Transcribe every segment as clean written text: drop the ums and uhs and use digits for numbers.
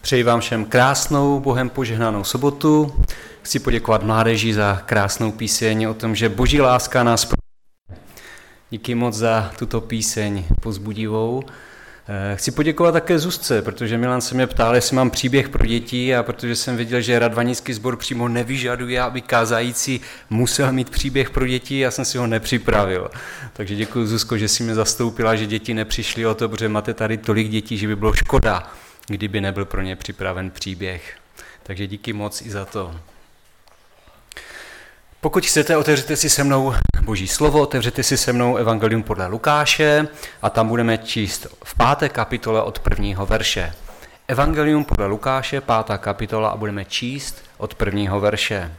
Přeji vám všem krásnou, Bohem požehnanou sobotu. Chci poděkovat mládeži za krásnou píseň o tom, že Boží láska nás provází. Díky moc za tuto píseň povzbudivou. Chci poděkovat také Zuzce, protože Milan se mě ptal, jestli mám příběh pro děti, a protože jsem viděl, že Radvanický sbor přímo nevyžaduje, aby kázající musel mít příběh pro děti, já jsem si ho nepřipravil. Takže děkuji, Zuzko, že jsi mě zastoupila, že děti nepřišly o to, protože máte tady tolik dětí, že by bylo škoda, kdyby nebyl pro ně připraven příběh. Takže díky moc i za to. Pokud chcete, otevřete si se mnou Boží slovo, otevřete si se mnou Evangelium podle Lukáše a tam budeme číst v 5. kapitole od 1. verše. Evangelium podle Lukáše, 5. kapitola a budeme číst od 1. verše.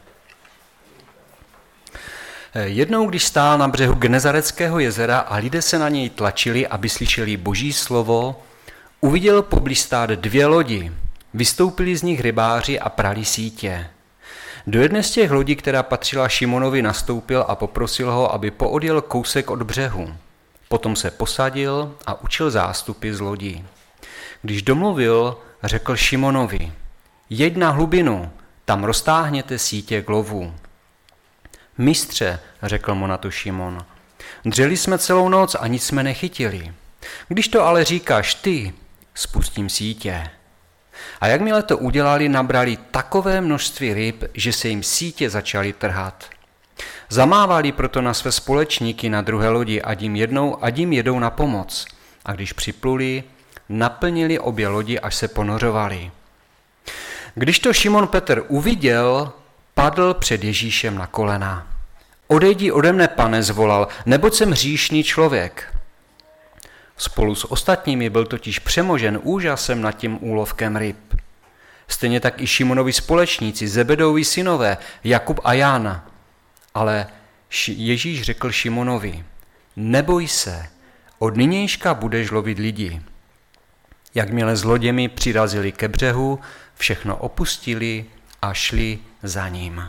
Jednou, když stál na břehu Genezareckého jezera a lidé se na něj tlačili, aby slyšeli Boží slovo, uviděl poblíž stát 2 lodi. Vystoupili z nich rybáři a prali sítě. Do jedné z těch lodí, která patřila Šimonovi, nastoupil a poprosil ho, aby poodjel kousek od břehu. Potom se posadil a učil zástupy z lodí. Když domluvil, řekl Šimonovi: jeď na hlubinu, tam roztáhněte sítě k lovu. Mistře, řekl mu na to Šimon, dřeli jsme celou noc a nic jsme nechytili. Když to ale říkáš ty, spustím sítě. A jakmile to udělali, nabrali takové množství ryb, že se jim sítě začaly trhat. Zamávali proto na své společníky na druhé lodi, ať jim jedou na pomoc. A když připluli, naplnili obě lodi, až se ponořovali. Když to Šimon Petr uviděl, padl před Ježíšem na kolena. Odejdi ode mne, Pane, zvolal, neboť jsem hříšný člověk. Spolu s ostatními byl totiž přemožen úžasem nad tím úlovkem ryb. Stejně tak i Šimonovi společníci, Zebedovi synové, Jakub a Jan. Ale Ježíš řekl Šimonovi: neboj se, od nynějška budeš lovit lidi. Jakmile s loděmi přirazili ke břehu, všechno opustili a šli za ním.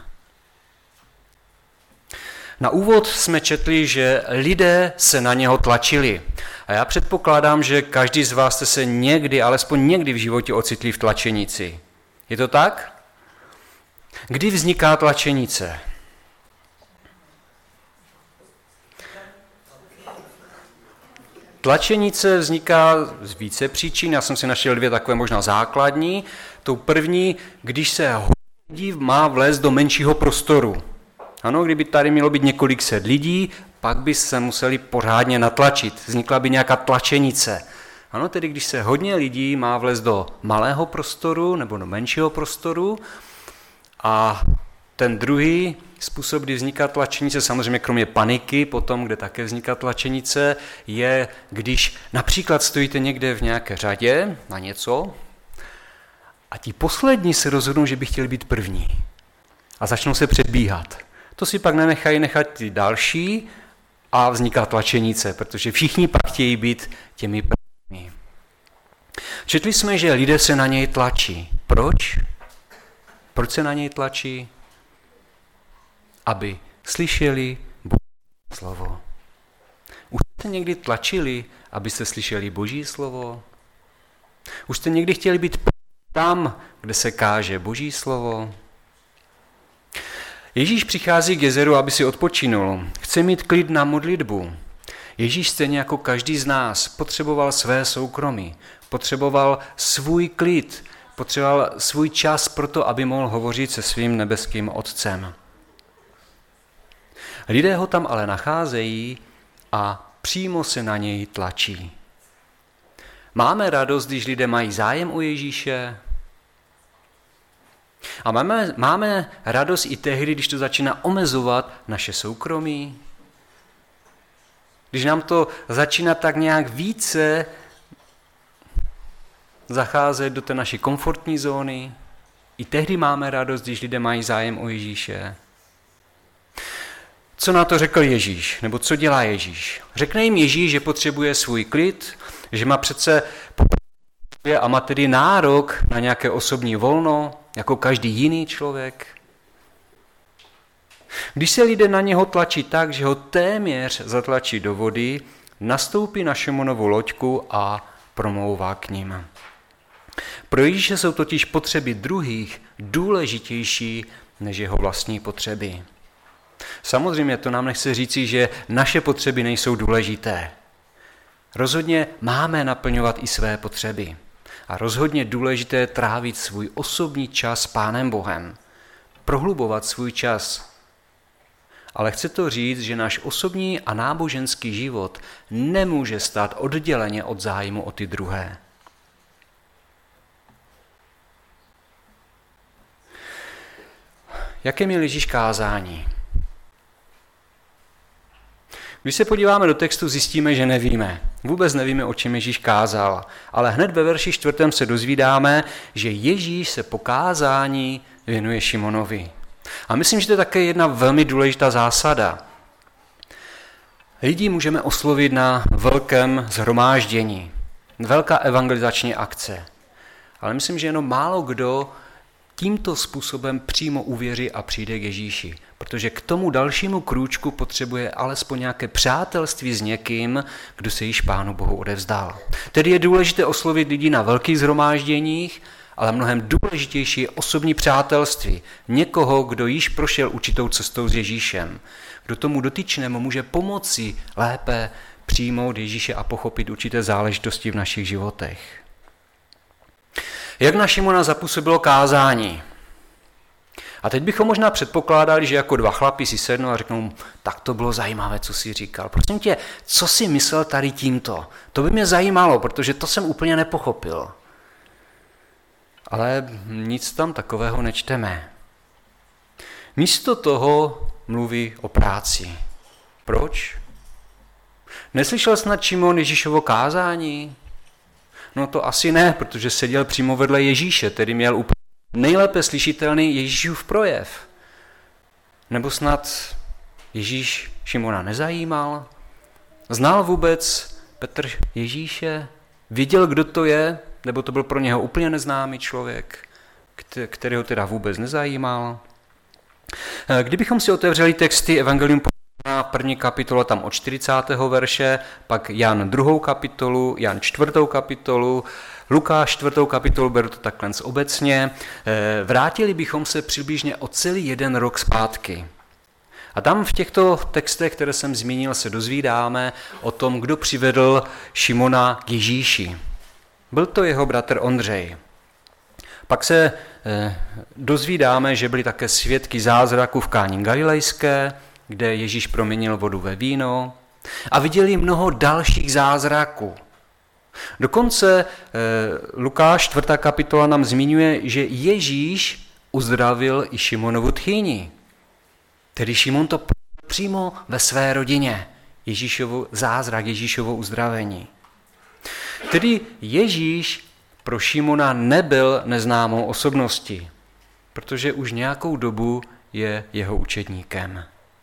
Na úvod jsme četli, že lidé se na něho tlačili. A já předpokládám, že každý z vás jste se někdy, alespoň někdy v životě ocitli v tlačenici. Je to tak? Kdy vzniká tlačenice? Tlačenice vzniká z více příčin, já jsem si našel 2 takové možná základní. Tou první, když se hodně lidí má vlézt do menšího prostoru. Ano, kdyby tady mělo být několik set lidí, pak by se museli pořádně natlačit. Vznikla by nějaká tlačenice. Ano, tedy když se hodně lidí má vlézt do malého prostoru nebo do menšího prostoru. A ten druhý způsob, kdy vzniká tlačenice, samozřejmě kromě paniky, potom, kde také vzniká tlačenice, je, když například stojíte někde v nějaké řadě na něco a ti poslední se rozhodnou, že by chtěli být první a začnou se předbíhat. To si pak nenechají nechat ty další a vzniká tlačenice, protože všichni pak chtějí být těmi prvními. Četli jsme, že lidé se na něj tlačí. Proč? Proč se na něj tlačí? Aby slyšeli Boží slovo. Už jste někdy tlačili, abyste slyšeli Boží slovo? Už jste někdy chtěli být tam, kde se káže Boží slovo? Ježíš přichází k jezeru, aby si odpočinul. Chce mít klid na modlitbu. Ježíš stejně jako každý z nás potřeboval své soukromí, potřeboval svůj klid, potřeboval svůj čas pro to, aby mohl hovořit se svým nebeským Otcem. Lidé ho tam ale nacházejí a přímo se na něj tlačí. Máme radost, když lidé mají zájem o Ježíše? A máme radost i tehdy, když to začíná omezovat naše soukromí? Když nám to začíná tak nějak více zacházet do té naší komfortní zóny? I tehdy máme radost, když lidé mají zájem o Ježíše? Co na to řekl Ježíš? Nebo co dělá Ježíš? Řekne jim Ježíš, že potřebuje svůj klid, že má přece a má tedy nárok na nějaké osobní volno, jako každý jiný člověk. Když se lidé na něho tlačí tak, že ho téměř zatlačí do vody, nastoupí na Šimonovu loďku a promlouvá k ním. Pro Ježíše jsou totiž potřeby druhých důležitější než jeho vlastní potřeby. Samozřejmě to nám nechce říci, že naše potřeby nejsou důležité. Rozhodně máme naplňovat i své potřeby. A rozhodně důležité je trávit svůj osobní čas s Pánem Bohem. Prohlubovat svůj čas. Ale chce to říct, že náš osobní a náboženský život nemůže stát odděleně od zájmu o ty druhé. Jaké měl Ježíš kázání? Když se podíváme do textu, zjistíme, že nevíme. Vůbec nevíme, o čem Ježíš kázal. Ale hned ve verši 4. se dozvídáme, že Ježíš se po kázání věnuje Šimonovi. A myslím, že to je také jedna velmi důležitá zásada. Lidi můžeme oslovit na velkém shromáždění. Velká evangelizační akce. Ale myslím, že jenom málo kdo tímto způsobem přímo uvěří a přijde k Ježíši. Protože k tomu dalšímu krůčku potřebuje alespoň nějaké přátelství s někým, kdo se již Pánu Bohu odevzdal. Tedy je důležité oslovit lidi na velkých shromážděních, ale mnohem důležitější je osobní přátelství. Někoho, kdo již prošel určitou cestou s Ježíšem. Kdo tomu dotyčnému může pomoci lépe přijmout Ježíše a pochopit určité záležitosti v našich životech. Jak na Šimona zapůsobilo kázání? A teď bychom možná předpokládali, že jako dva chlapi si sednou a řeknou, tak to bylo zajímavé, co jsi říkal. Prosím tě, co jsi myslel tady tímto? To by mě zajímalo, protože to jsem úplně nepochopil. Ale nic tam takového nečteme. Místo toho mluví o práci. Proč? Neslyšel snad Šimon Ježíšovo kázání? No to asi ne, protože seděl přímo vedle Ježíše, tedy měl úplně nejlépe slyšitelný Ježíšův projev. Nebo snad Ježíš Šimona nezajímal? Znal vůbec Petr Ježíše? Věděl, kdo to je? Nebo to byl pro něho úplně neznámý člověk, který ho teda vůbec nezajímal? Kdybychom si otevřeli texty Evangelium na 1. kapitola tam od 40. verše, pak Jan 2. kapitolu, Jan 4. kapitolu, Lukáš 4. kapitolu, beru to takhle obecně, vrátili bychom se přibližně o celý 1 rok zpátky. A tam v těchto textech, které jsem zmínil, se dozvídáme o tom, kdo přivedl Šimona k Ježíši. Byl to jeho bratr Ondřej. Pak se dozvídáme, že byli také svědky zázraku v Káni Galilejské, kde Ježíš proměnil vodu ve víno a viděli mnoho dalších zázraků. Dokonce Lukáš 4. kapitola nám zmiňuje, že Ježíš uzdravil i Šimonovu tchýni. Tedy Šimon to přímo ve své rodině. Ježíšovu zázrak, Ježíšovo uzdravení. Tedy Ježíš pro Šimona nebyl neznámou osobností, protože už nějakou dobu je jeho učedníkem.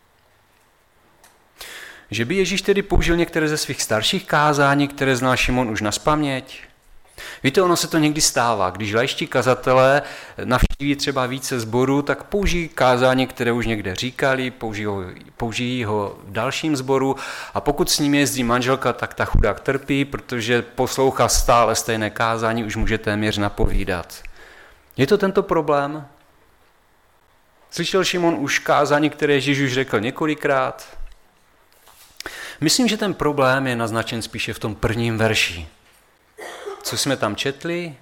Že by Ježíš tedy použil některé ze svých starších kázání, které znal Šimon už nazpaměť? Víte, ono se to někdy stává. Když laičtí kazatelé navštíví třeba více sborů, tak použijí kázání, které už někde říkali, použijí ho v dalším sboru a pokud s ním jezdí manželka, tak ta chudák trpí, protože poslouchá stále stejné kázání, už může téměř napovídat. Je to tento problém? Slyšel Šimon už kázání, které Ježíš už řekl několikrát? Myslím, že ten problém je naznačen spíše v tom 1. verši. Co jsme tam četli?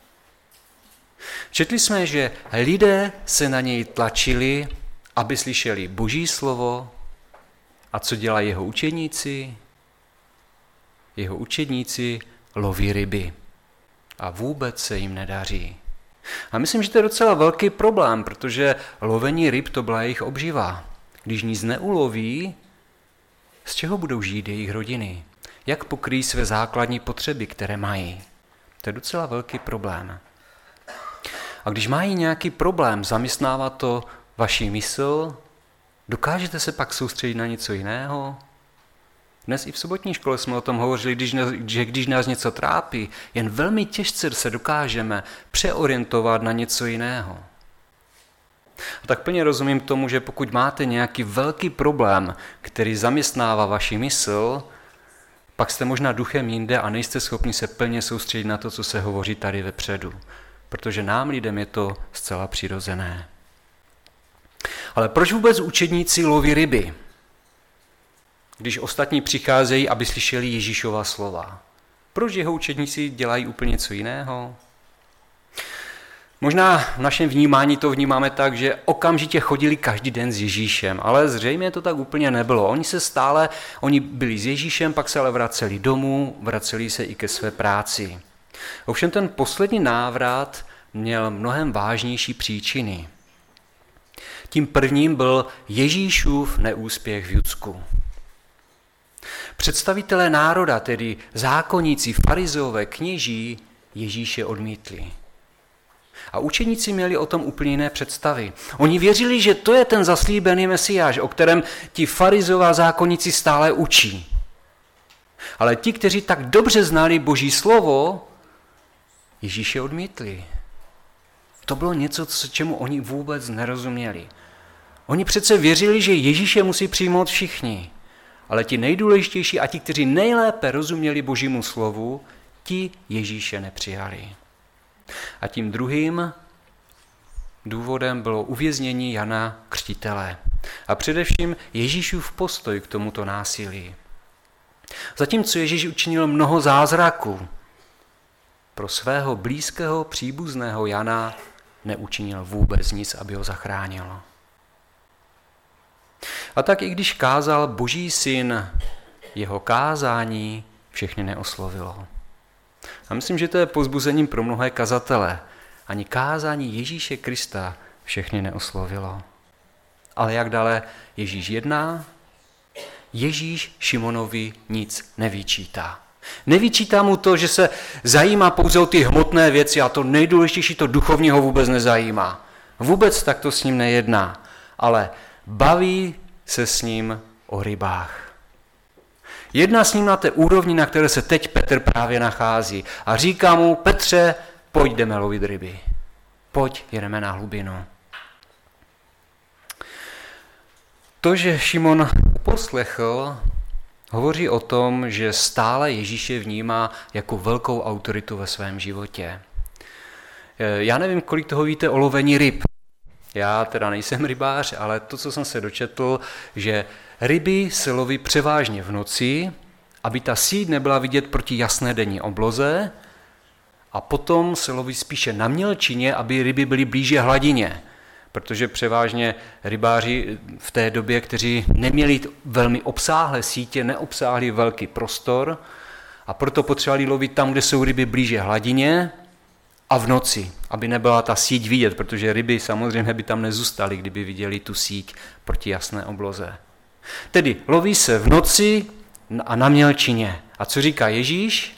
Četli jsme, že lidé se na něj tlačili, aby slyšeli Boží slovo. A co dělají jeho učedníci? Jeho učedníci loví ryby. A vůbec se jim nedaří. A myslím, že to je docela velký problém, protože lovení ryb to byla jejich obživa. Když nic neuloví, z čeho budou žít jejich rodiny? Jak pokryjí své základní potřeby, které mají? To je docela velký problém. A když mají nějaký problém, zaměstnává to vaši mysl, dokážete se pak soustředit na něco jiného? Dnes i v sobotní škole jsme o tom hovořili, že když nás něco trápí, jen velmi těžce se dokážeme přeorientovat na něco jiného. A tak plně rozumím tomu, že pokud máte nějaký velký problém, který zaměstnává vaši mysl, pak jste možná duchem jinde a nejste schopni se plně soustředit na to, co se hovoří tady vepředu. Protože nám lidem je to zcela přirozené. Ale proč vůbec učedníci loví ryby, když ostatní přicházejí, aby slyšeli Ježíšova slova? Proč jeho učedníci dělají úplně něco jiného? Možná v našem vnímání to vnímáme tak, že okamžitě chodili každý den s Ježíšem, ale zřejmě to tak úplně nebylo. Oni byli s Ježíšem, pak se ale vraceli domů, vraceli se i ke své práci. Ovšem ten poslední návrat měl mnohem vážnější příčiny. Tím prvním byl Ježíšův neúspěch v Judsku. Představitelé národa, tedy zákonníci, farizeové, kněží, Ježíše odmítli. A učeníci měli o tom úplně jiné představy. Oni věřili, že to je ten zaslíbený Mesiáš, o kterém ti farizeové a zákonníci stále učí. Ale ti, kteří tak dobře znali Boží slovo, Ježíše odmítli. To bylo něco, čemu oni vůbec nerozuměli. Oni přece věřili, že Ježíše musí přijmout všichni. Ale ti nejdůležitější a ti, kteří nejlépe rozuměli Božímu slovu, ti Ježíše nepřijali. A tím druhým důvodem bylo uvěznění Jana Křtitele. A především Ježíšův postoj k tomuto násilí. Zatímco Ježíš učinil mnoho zázraků, pro svého blízkého příbuzného Jana neučinil vůbec nic, aby ho zachránil. A tak i když kázal Boží syn, jeho kázání všechny neoslovilo. A myslím, že to je povzbuzením pro mnohé kazatele. Ani kázání Ježíše Krista všechny neoslovilo. Ale jak dále Ježíš jedná? Ježíš Šimonovi nic nevyčítá. Nevyčítá mu to, že se zajímá pouze o ty hmotné věci a to nejdůležitější, to duchovní ho vůbec nezajímá. Vůbec takto s ním nejedná, ale baví se s ním o rybách. Jedná s ním na té úrovni, na které se teď Petr právě nachází a říká mu: Petře, pojď, jdeme lovit ryby. Pojď, jedeme na hlubinu. To, že Šimon uposlechl, hovoří o tom, že stále Ježíše vnímá jako velkou autoritu ve svém životě. Já nevím, kolik toho víte o lovení ryb. Já teda nejsem rybář, ale to, co jsem se dočetl, že ryby se loví převážně v noci, aby ta síť nebyla vidět proti jasné denní obloze, a potom se loví spíše na mělčině, aby ryby byly blíže hladině. Protože převážně rybáři v té době, kteří neměli velmi obsáhlé sítě, neobsáhli velký prostor a proto potřebovali lovit tam, kde jsou ryby blíže hladině a v noci, aby nebyla ta síť vidět, protože ryby samozřejmě by tam nezůstaly, kdyby viděli tu síť proti jasné obloze. Tedy loví se v noci a na mělčině. A co říká Ježíš?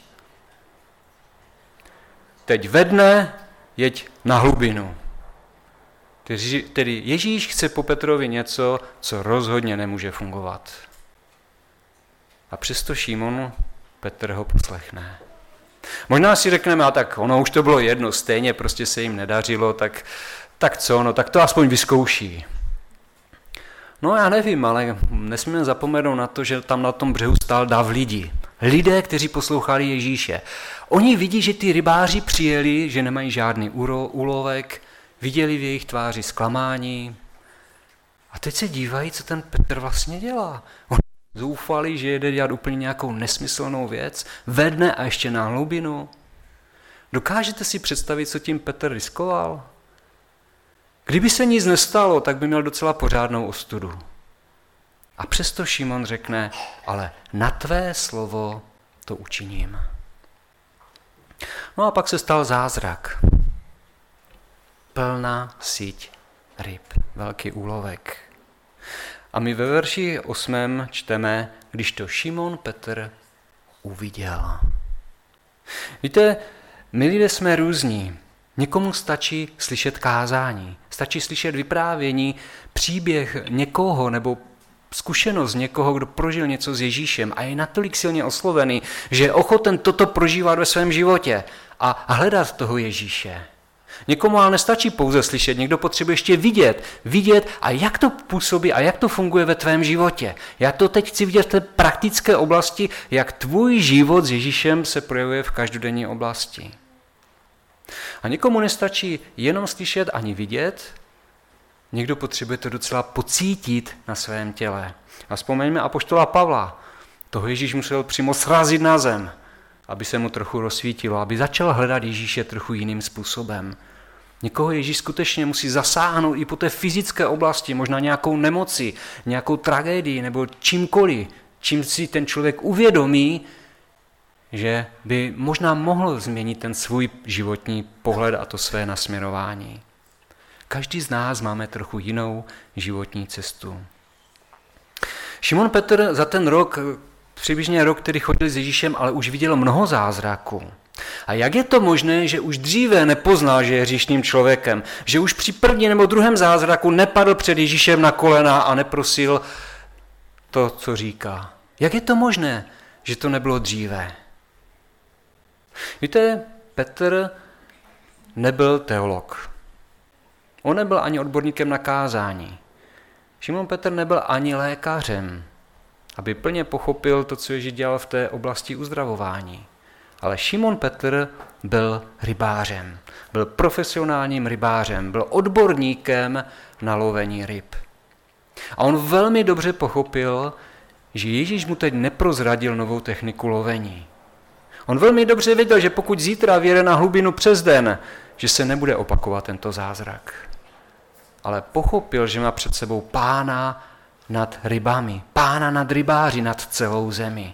Teď ve dne jeď na hlubinu. Tedy Ježíš chce po Petrovi něco, co rozhodně nemůže fungovat. A přesto Šimon Petr ho poslechne. Možná si řekneme, a tak ono už to bylo jedno, stejně prostě se jim nedařilo, tak co, no tak to aspoň vyzkouší. No já nevím, ale nesmíme zapomenout na to, že tam na tom břehu stál dav lidí. Lidé, kteří poslouchali Ježíše. Oni vidí, že ty rybáři přijeli, že nemají žádný úlovek, viděli v jejich tváři zklamání a teď se dívají, co ten Petr vlastně dělá. On zoufali, že jede dělat úplně nějakou nesmyslnou věc, ve dne a ještě na hlubinu. Dokážete si představit, co tím Petr riskoval? Kdyby se nic nestalo, tak by měl docela pořádnou ostudu. A přesto Šimon řekne: ale na tvé slovo to učiním. No a pak se stal zázrak. Plná síť ryb, velký úlovek. A my ve verši 8 čteme: když to Šimon Petr uviděl. Víte, my lidé jsme různí. Někomu stačí slyšet kázání, stačí slyšet vyprávění, příběh někoho nebo zkušenost někoho, kdo prožil něco s Ježíšem a je natolik silně oslovený, že je ochoten toto prožívat ve svém životě a hledat toho Ježíše. Někomu ale nestačí pouze slyšet, někdo potřebuje ještě vidět a jak to působí a jak to funguje ve tvém životě. Já to teď chci vidět v té praktické oblasti, jak tvůj život s Ježíšem se projevuje v každodenní oblasti. A někomu nestačí jenom slyšet ani vidět, někdo potřebuje to docela pocítit na svém těle. A vzpomeňme apoštola Pavla. Toho Ježíš musel přímo srazit na zem, aby se mu trochu rozsvítilo, aby začal hledat Ježíše trochu jiným způsobem. Někoho Ježíš skutečně musí zasáhnout i po té fyzické oblasti, možná nějakou nemoci, nějakou tragédii nebo čímkoliv, čím si ten člověk uvědomí, že by možná mohl změnit ten svůj životní pohled a to své nasměrování. Každý z nás máme trochu jinou životní cestu. Šimon Petr za ten rok, přibližně rok, který chodil s Ježíšem, ale už viděl mnoho zázraků. A jak je to možné, že už dříve nepoznal, že je hříšným člověkem, že už při prvním nebo druhém zázraku nepadl před Ježíšem na kolena a neprosil to, co říká? Jak je to možné, že to nebylo dříve? Víte, Petr nebyl teolog. On nebyl ani odborníkem na kázání. Šimon Petr nebyl ani lékařem, aby plně pochopil to, co Ježíš dělal v té oblasti uzdravování. Ale Šimon Petr byl rybářem, byl profesionálním rybářem, byl odborníkem na lovení ryb. A on velmi dobře pochopil, že Ježíš mu teď neprozradil novou techniku lovení. On velmi dobře věděl, že pokud zítra vyjede na hlubinu přes den, že se nebude opakovat tento zázrak. Ale pochopil, že má před sebou pána nad rybami, pána nad rybáři, nad celou zemi.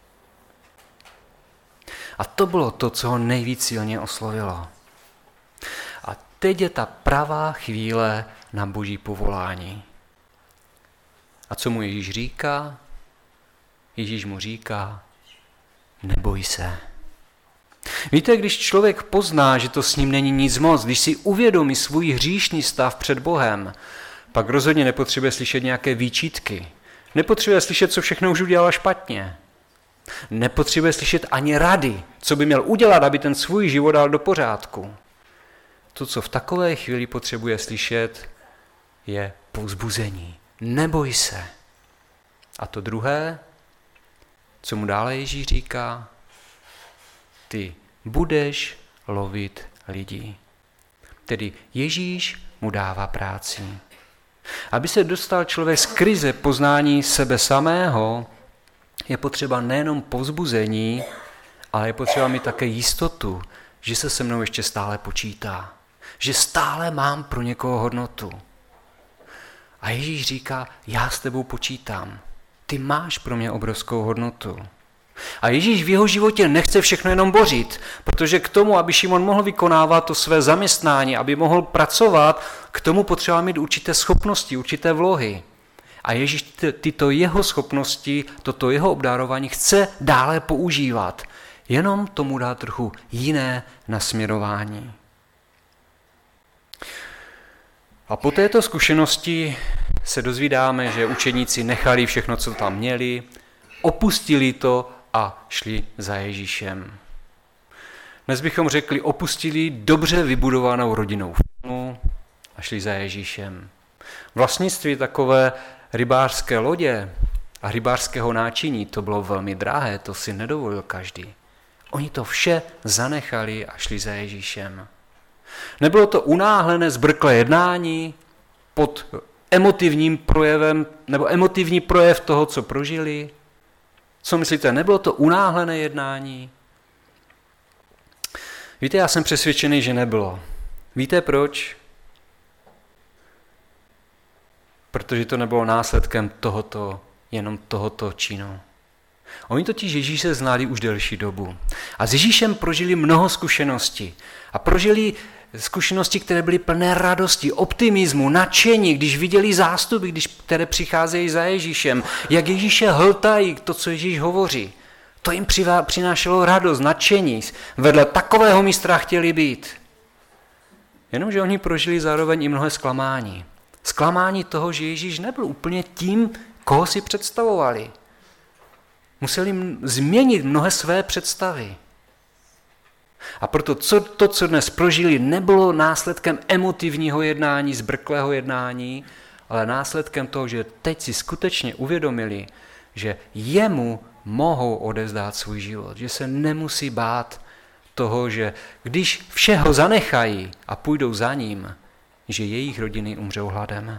A to bylo to, co ho nejvíc silně oslovilo. A teď je ta pravá chvíle na boží povolání. A co mu Ježíš říká? Ježíš mu říká, neboj se. Víte, když člověk pozná, že to s ním není nic moc, když si uvědomí svůj hříšný stav před Bohem, pak rozhodně nepotřebuje slyšet nějaké výčitky. Nepotřebuje slyšet, co všechno už udělala špatně. Nepotřebuje slyšet ani rady, co by měl udělat, aby ten svůj život dal do pořádku. To, co v takové chvíli potřebuje slyšet, je povzbuzení. Neboj se. A to druhé, co mu dále Ježíš říká, ty budeš lovit lidi. Tedy Ježíš mu dává práci. Aby se dostal člověk z krize poznání sebe samého, je potřeba nejenom povzbuzení, ale je potřeba mít také jistotu, že se mnou ještě stále počítá. Že stále mám pro někoho hodnotu. A Ježíš říká, já s tebou počítám. Ty máš pro mě obrovskou hodnotu. A Ježíš v jeho životě nechce všechno jenom bořit, protože k tomu, aby Šimon mohl vykonávat to své zaměstnání, aby mohl pracovat, k tomu potřeba mít určité schopnosti, určité vlohy. A Ježíš tyto jeho schopnosti, toto jeho obdarování chce dále používat. Jenom tomu dá trochu jiné nasměrování. A po této zkušenosti se dozvídáme, že učeníci nechali všechno, co tam měli, opustili to a šli za Ježíšem. Dnes bychom řekli, opustili dobře vybudovanou rodinnou firmu a šli za Ježíšem. Vlastnictví takové rybářské lodě a rybářského náčiní, to bylo velmi drahé, to si nedovolil každý. Oni to vše zanechali a šli za Ježíšem. Nebylo to unáhlené, zbrklé jednání pod emotivním projevem, nebo emotivní projev toho, co prožili? Co myslíte, nebylo to unáhlené jednání? Víte, já jsem přesvědčený, že nebylo. Víte proč? Protože to nebylo následkem jenom tohoto činu. Oni totiž Ježíše znali už delší dobu. A s Ježíšem prožili mnoho zkušeností. A prožili zkušenosti, které byly plné radosti, optimismu, nadšení, když viděli zástupy, které přicházejí za Ježíšem, jak Ježíše hltají to, co Ježíš hovoří. To jim přinášelo radost, nadšení. Vedle takového mistra chtěli být. Jenomže oni prožili zároveň i mnohé zklamání. Zklamání toho, že Ježíš nebyl úplně tím, koho si představovali. Museli změnit mnohé své představy. A proto to, co dnes prožili, nebylo následkem emotivního jednání, zbrklého jednání, ale následkem toho, že teď si skutečně uvědomili, že jemu mohou odevzdát svůj život, že se nemusí bát toho, že když všeho zanechají a půjdou za ním, že jejich rodiny umřou hladem.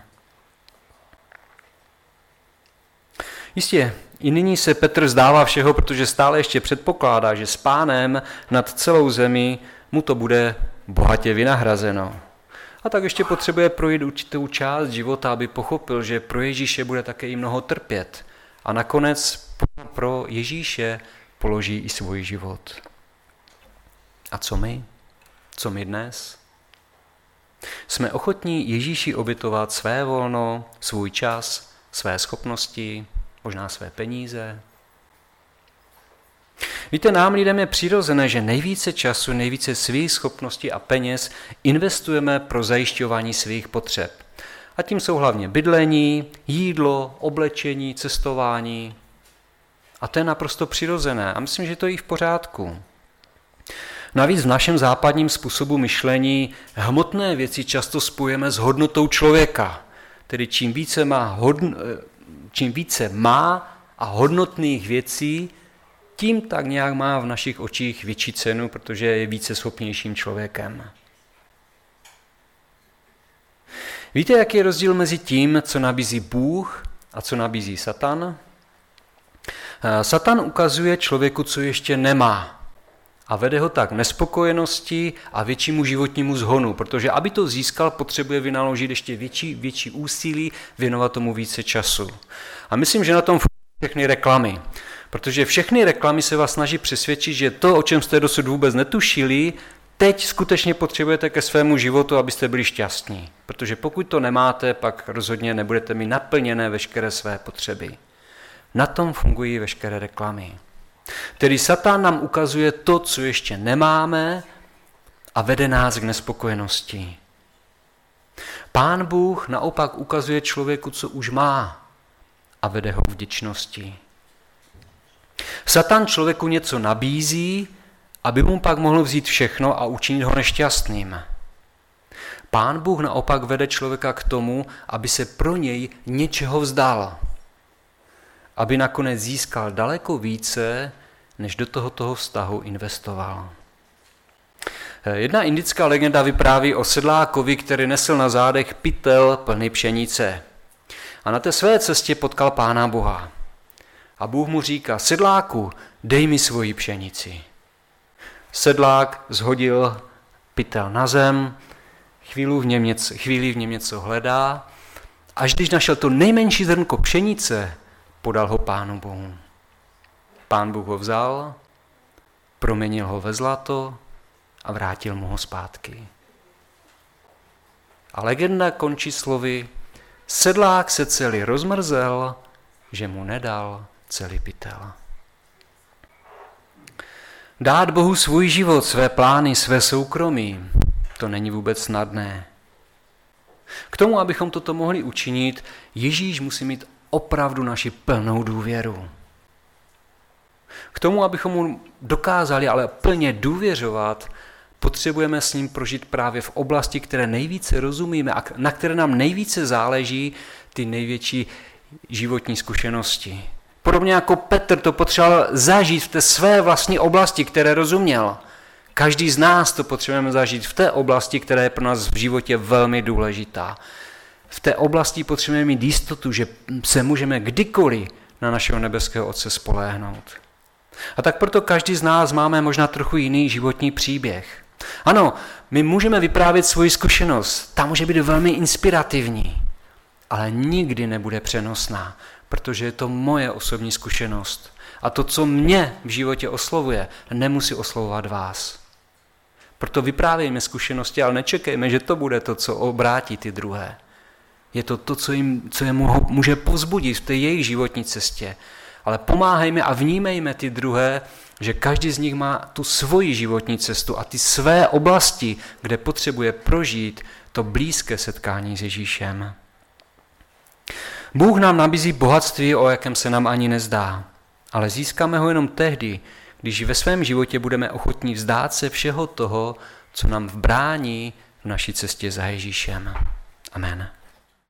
Jistě, i nyní se Petr vzdává všeho, protože stále ještě předpokládá, že s Pánem nad celou zemi mu to bude bohatě vynahrazeno. A tak ještě potřebuje projít určitou část života, aby pochopil, že pro Ježíše bude také i mnoho trpět. A nakonec pro Ježíše položí i svůj život. A co my? Co my dnes? Jsme ochotní Ježíši obětovat své volno, svůj čas, své schopnosti, možná své peníze? Víte, nám lidem je přirozené, že nejvíce času, nejvíce svých schopností a peněz investujeme pro zajišťování svých potřeb. A tím jsou hlavně bydlení, jídlo, oblečení, cestování. A to je naprosto přirozené a myslím, že to je i v pořádku. Navíc v našem západním způsobu myšlení hmotné věci často spojujeme s hodnotou člověka. Tedy čím více má a hodnotných věcí, tím tak nějak má v našich očích větší cenu, protože je více schopnějším člověkem. Víte, jaký je rozdíl mezi tím, co nabízí Bůh a co nabízí Satan? Satan ukazuje člověku, co ještě nemá a vede ho tak k nespokojenosti a většímu životnímu zhonu, protože aby to získal, potřebuje vynaložit ještě větší úsilí, věnovat tomu více času. A myslím, že na tom fungují všechny reklamy, protože všechny reklamy se vás snaží přesvědčit, že to, o čem jste dosud vůbec netušili, teď skutečně potřebujete ke svému životu, abyste byli šťastní. Protože pokud to nemáte, pak rozhodně nebudete mít naplněné veškeré své potřeby. Na tom fungují veškeré reklamy. Tedy Satan nám ukazuje to, co ještě nemáme a vede nás k nespokojenosti. Pán Bůh naopak ukazuje člověku, co už má a vede ho k vděčnosti. Satan člověku něco nabízí, aby mu pak mohl vzít všechno a učinit ho nešťastným. Pán Bůh naopak vede člověka k tomu, aby se pro něj něčeho vzdal. Aby nakonec získal daleko více, než do tohoto vztahu investoval. Jedna indická legenda vypráví o sedlákovi, který nesl na zádech pytel plný pšenice. A na té své cestě potkal Pána Boha. A Bůh mu říká: sedláku, dej mi svoji pšenici. Sedlák zhodil pytel na zem, chvíli v něm něco hledá, až když našel to nejmenší zrnko pšenice, podal ho Pánu Bohu. Pán Bůh ho vzal, proměnil ho ve zlato a vrátil mu ho zpátky. A legenda končí slovy: sedlák se celý rozmrzel, že mu nedal celý pytel. Dát Bohu svůj život, své plány, své soukromí, to není vůbec snadné. K tomu, abychom toto mohli učinit, Ježíš musí mít opravdu naši plnou důvěru. K tomu, abychom mu dokázali ale plně důvěřovat, potřebujeme s ním prožít právě v oblasti, které nejvíce rozumíme a na které nám nejvíce záleží, ty největší životní zkušenosti. Podobně jako Petr to potřeboval zažít v té své vlastní oblasti, které rozuměl. Každý z nás to potřebujeme zažít v té oblasti, která je pro nás v životě velmi důležitá. V té oblasti potřebujeme mít jistotu, že se můžeme kdykoliv na našeho nebeského Otce spoléhnout. A tak proto každý z nás máme možná trochu jiný životní příběh. Ano, my můžeme vyprávět svoji zkušenost, ta může být velmi inspirativní, ale nikdy nebude přenosná, protože je to moje osobní zkušenost. A to, co mě v životě oslovuje, nemusí oslovovat vás. Proto vyprávějme zkušenosti, ale nečekejme, že to bude to, co obrátí ty druhé. Je to to, co je může povzbudit v té jejich životní cestě. Ale pomáhejme a vnímejme ty druhé, že každý z nich má tu svoji životní cestu a ty své oblasti, kde potřebuje prožít to blízké setkání s Ježíšem. Bůh nám nabízí bohatství, o jakém se nám ani nezdá, ale získáme ho jenom tehdy, když ve svém životě budeme ochotní vzdát se všeho toho, co nám brání v naší cestě za Ježíšem. Amen.